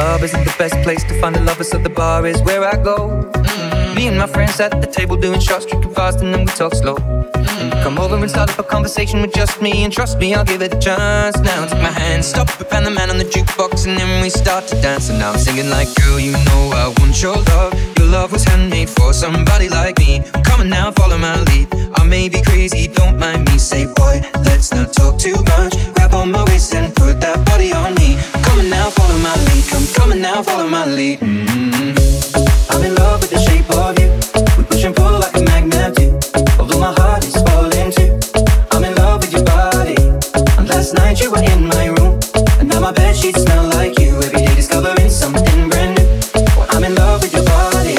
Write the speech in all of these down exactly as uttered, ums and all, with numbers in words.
club isn't the best place to find a lover, so the bar is where I go. Mm-hmm. Me and my friends at the table doing shots, drinking fast, and then we talk slow. Mm-hmm. And come over and start up a conversation with just me, and trust me, I'll give it a chance. Now take my hand, stop it, and the man on the jukebox, and then we start to dance. And now I'm singing like, girl, you know I want your love. Your love was handmade for somebody like me. Come on now, follow my lead. I may be crazy, don't mind me. Say, boy, let's not talk too much. Grab on my waist and put that body on me. Come on now, follow my lead. Come, come on now, follow my lead. Mm-hmm. I'm in love with the shape of you. We push and pull like a magnet do. Although my heart is falling too. I'm in love with your body. And last night you were in my room, and now my bedsheets smell like you. Every day discovering something brand new. Well, I'm in love with your body.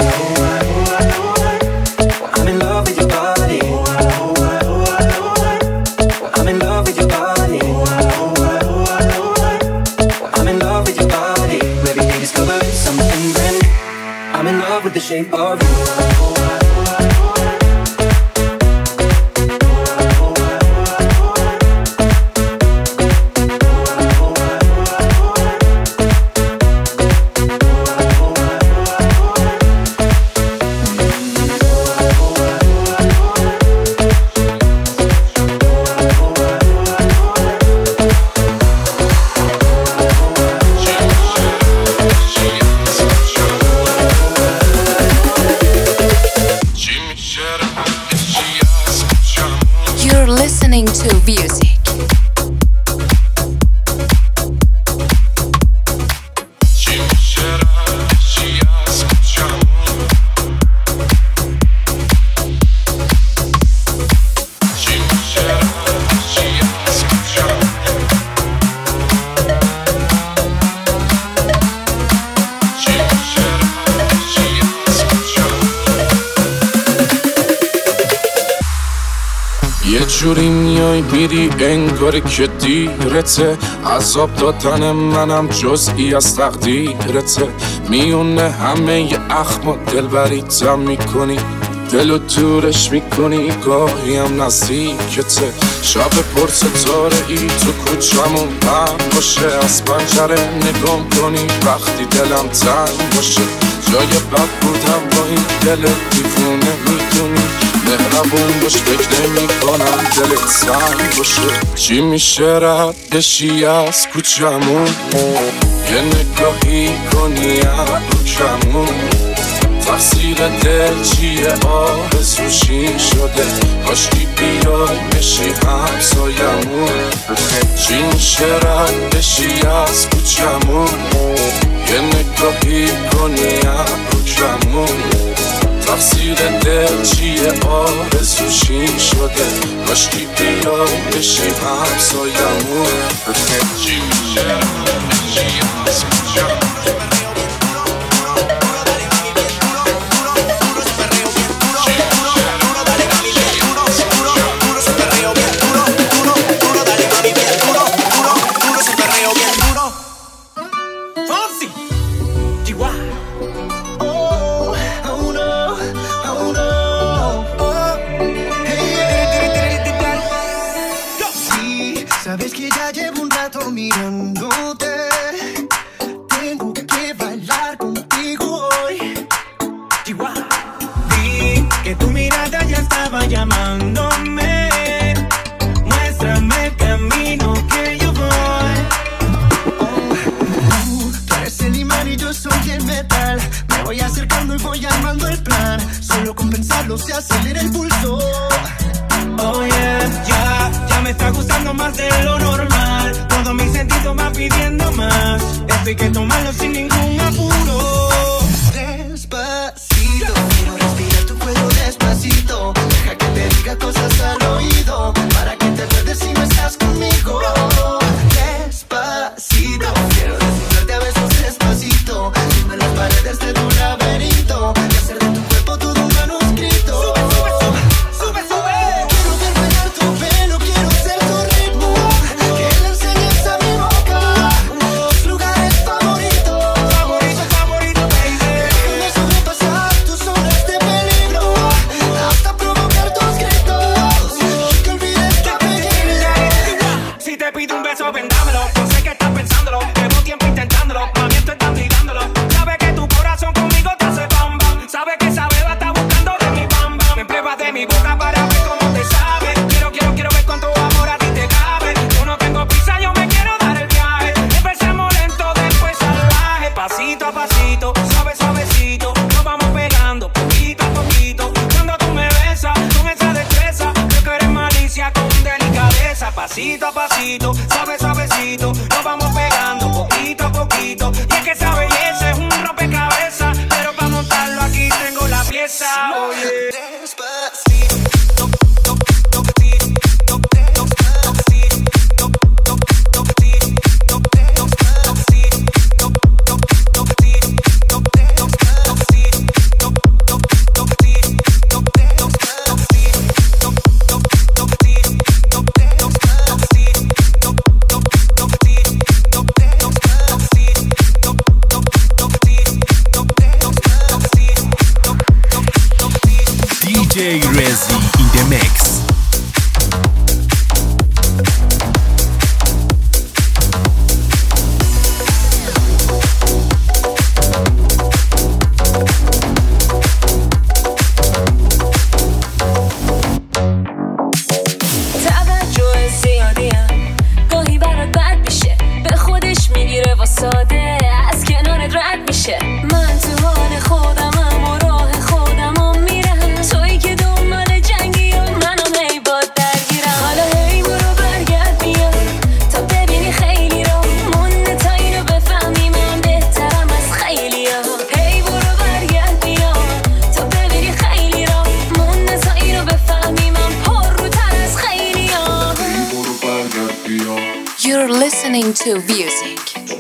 I'm in love with your body. I'm in love with your body. I'm in love with your body. Every day discovering something brand new. I'm in love with the shape of you. Listening to music. یه جوری میای میری انگاری که دیرته. عذاب دادن منم جزئی از تقدیرته. میونه همه ی اخم و دلبریتم میکنی. دلو دورش میکنی گاهی هم نزدیکته. شب پر ستاره ای تو کوچمون من باشه. از پنجره نگام کنی وقتی دلم تنگ باشه. جای بد بودم با این دل دیوونه میدونی. مهربون باش فکر نمی کنم دلت سنگ باشه. چی میشه رد بشی از کوچمون. یه نگاهی کنی ابرو کمون. تقصیر دل چیه آرزوشی شده. کاشکی بیای بشی همسایمون. چی میشه رد بشی از کوچمون. یه نگاهی کنی ابرو کمون. تقصیر دل چیه آرزوشی شده. کاشکی بیای بشی همسایمون. چی میشه بشی از کوچمون. Quiero poquito. Y es que esa belleza es un rompecabezas, pero para montarlo aquí tengo la pieza. Oye, despacito. D J Rezi in the mix. توجه زیادیه گاهی برات بد میشه به خودش میگیره و ساده از کنارت رد میشه من تو حال خودمم و راه خودمم میرم تویی که دنبال جنگی و منم هی باد درگیرم حالا هی برو برگرد بیا تا ببینی خیلی را مونده تا اینو بفهمی من بهترم از خیلی ها هی برو برگرد بیا تا ببینی خیلی را مونده تا اینو بفهمی من پر رو تر از خیلی ها You're listening to Music.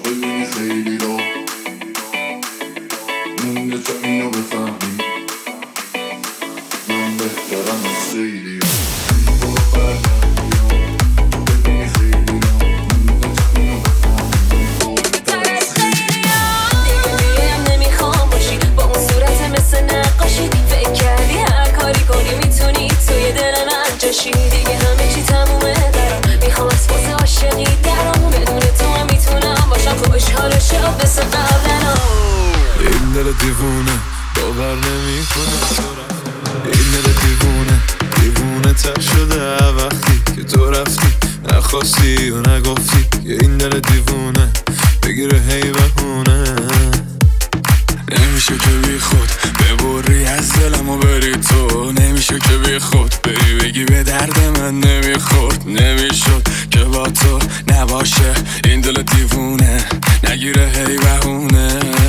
دیگه همه چی تمومه درم میخوام از فاز عاشقی درم بدون تو هم میتونم باشم خوشحال شد بس قبلنا این دل دیوونه باور نمیکنه این دل دیوونه دیوونه تر شده وقتی که تو رفتی نخواستی و نگفتی که این دل دیوونه بگیره هی بهونه نمیشه که بی خود ببری از دلم و بری تو نمیشه که بی خود بری بگی به درد من نمیخورد نمیشد که با تو نباشه این دل دیوونه نگیره هی بهونه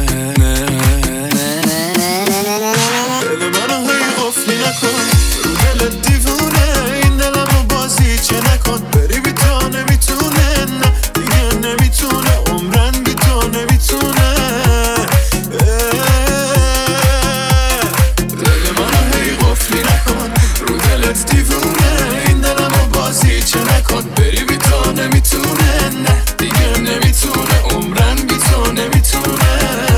دل منو هی قفلی نکن رو دل دیوونه این دلمو بازی چه نکن بری بی تو نمیتونه نه دیگه نمیتونه عمرن بی تو نمیتونه دیوونه این دلمو بازی چه نکن بری بی تو نمیتونه نه دیگه نمیتونه عمرن بی تو نمیتونه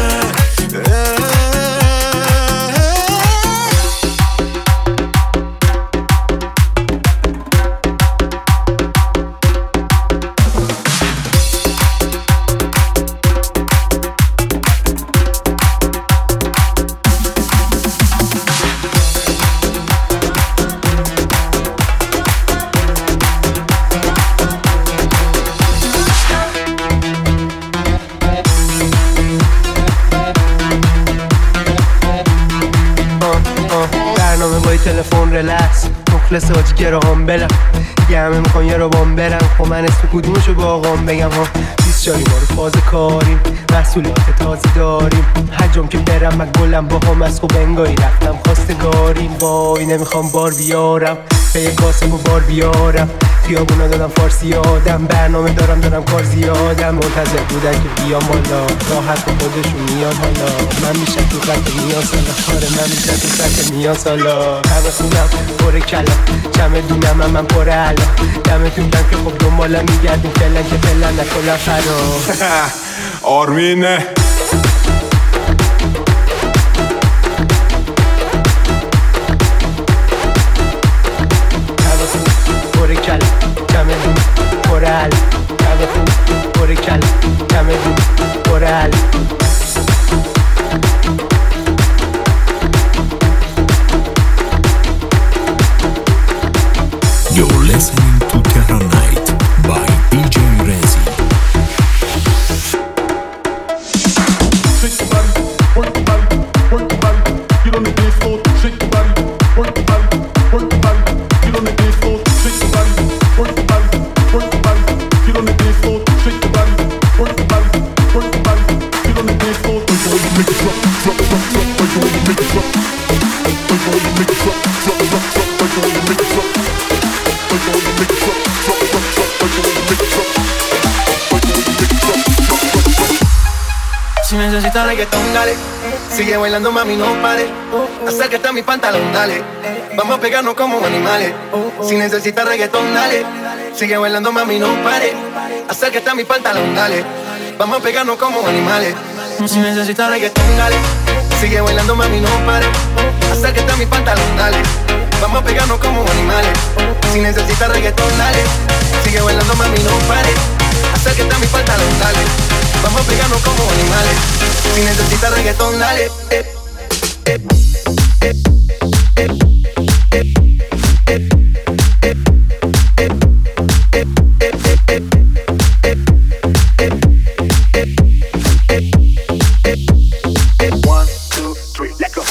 تلفن رلکس مخلص حاجی گراهام بلم یه همه میخوان یه رو بام برم خب من اسم کدومشو با آقام بگم ها بیست جایی ما رو فاز کاریم محصولات تازه داریم هر جام که برم من گلم با هم از خوب انگاری رفتم خواستگاریم وای نمیخوام بار بیارم به یه کاسب و بار بیارم خیابونا دادم فارسی آدم برنامه دارم دارم کار زیادم منتظر بودن که بیام بالا راحت به خودشون میاد حالا من میشم تو خط میان سالا آره من میشم تو خط میان سالا همه خونم پر کلا چمه دونم هم من پر علا دمتون دم که خب دنبالا میگردیم فعلا که فعلا نکنم فرا آرمینه پر کلا چمه دون پر علا پر کلا چمه دون پر علا You're listening to Terra Night by D J Rezi. Shake your body, work your body, work your body. Get on the dance floor, shake your body, work your body, work your body. Get on the dance floor, shake your body, work your body, work your body. Get on the dance floor, shake your body, work your body, work your body. Si necesitas reggaetón, dale. Sigue bailando, mami, no pare. Acércate a mi pantalón, dale. Vamos a pegarnos como animales. Si necesitas reggaetón, dale. Sigue bailando, mami, no pare. Acércate a mi pantalón, dale. Vamos a pegarnos como animales. Si necesitas reggaetón, dale. Sigue bailando, mami, no pare. Acércate a mi pantalón, dale. Vamos a pegarnos como animales. Si necesitas reggaetón, dale. Sigue bailando, mami, no pare. Acércate a mi pantalón, dale. Vamos a pegarnos como animales. Si necesitas reggaetón, dale. Eh, eh, eh, eh, eh, eh, one, two, three, let go.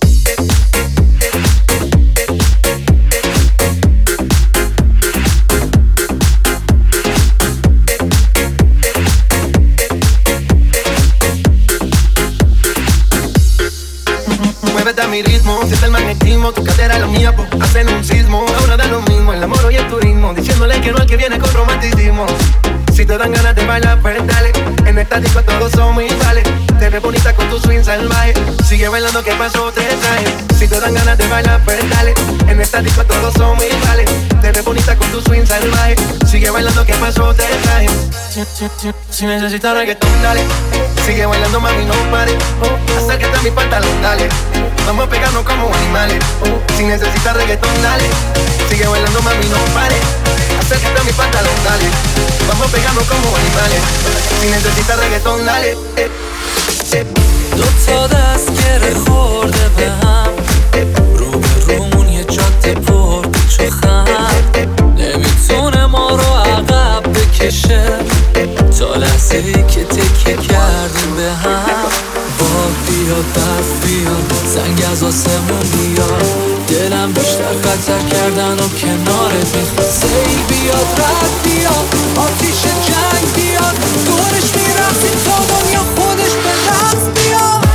Muévete a mi ritmo, siente el magnetismo, tu cadera es la mía, pues hacen un sismo. Ahora da lo mismo, el amor y el turismo, diciéndole que no al que viene con romanticismo. Si te dan ganas de bailar, pues dale. En esta disco todos somos iguales. Te ves bonita con tu swing salvaje. Sigue bailando, que pasó te traje. Si te dan ganas de bailar, pues dale. En esta disco todos somos iguales. Te ves bonita con tu swing salvaje. Sigue bailando, que pasó te traje. Si, si, si, si necesitas reggaetón, dale. Sigue bailando, mami, no pare. Acércate a mi pantalón, dale. Vamos a pegarnos como animales. Si necesitas reggaetón, dale. Sigue bailando, mami, no pare. Acércate a mi pantalón, dale. Vamos a pegarnos como animales. Si necesitas reggaetón, dale. eh, eh, دو تا دست گره خورده به هم رو به رومون یه جاده پر پیچ و خم نمیتونه ما رو عقب بکشه تا لحظه ای که تکیه کردیم به هم باد بیاد برف بیاد زنگ از آسمون بیاد دلم بیشتر خطر کردن و کنارت میخواد سیل بیاد رد بیاد آتیش جنگ بیاد دورش میرفتیم تا دنیا خودش به دست بیاد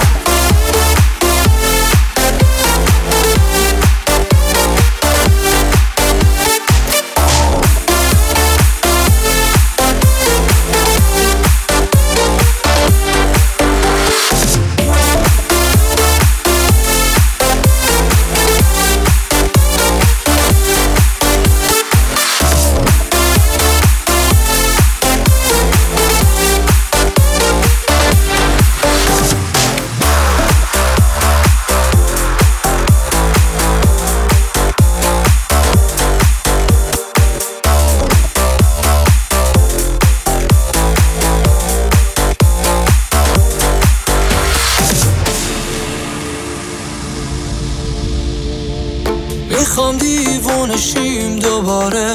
میخوام دیوونه شیم دوباره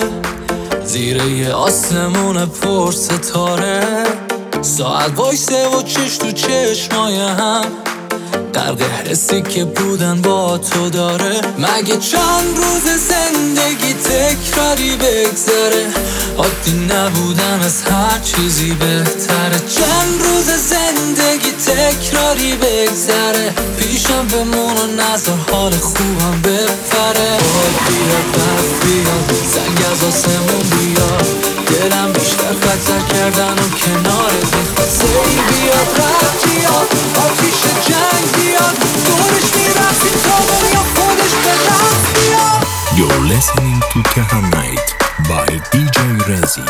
زیر یه آسمون پر ستاره ساعت وایسه و چش تو چشمای هم غرق حسی که بودن با تو داره مگه چند روز زندگی تکراری بگذره عادی نبودن از هر چیزی بهتره چند روز زندگی تکراری بگذره پیشم بمون و نظر حال خوبم بپره باد بیاد برف بیاد زنگ از آسمون بیاد دلم بیشتر خطر کردن و کنارت میخواد سیل بیاد رد بیاد آتیش جنگ بیاد دورش میرفتیم تا دنیا خودش به دست بیاد. You're listening to Tehran Night by دی جی Rezi.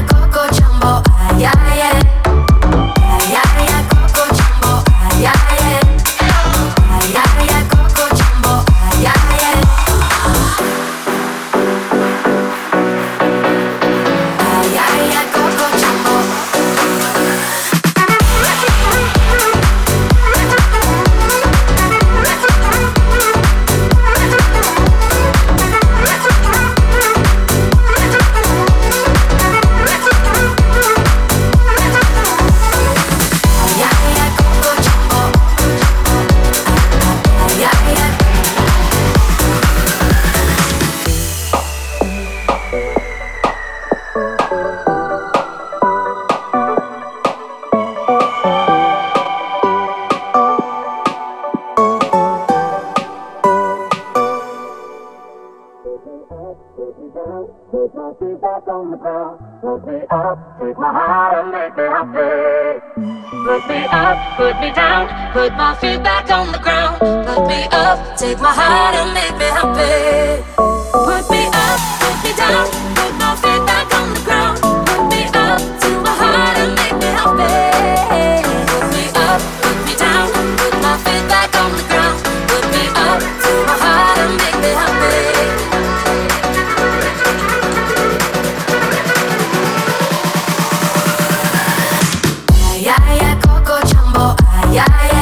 Yeah, yeah. Put me up, put me down, put my feet back on the ground. Put me up, take my heart and make me happy. Put me up, put me down, put my feet back on the ground. Put me up, take my heart and make me happy. Put me up, put me down, put my feet back on the ground. Put me up, take my heart and make me happy. Yeah, yeah, Coco Jumbo, yeah, yeah.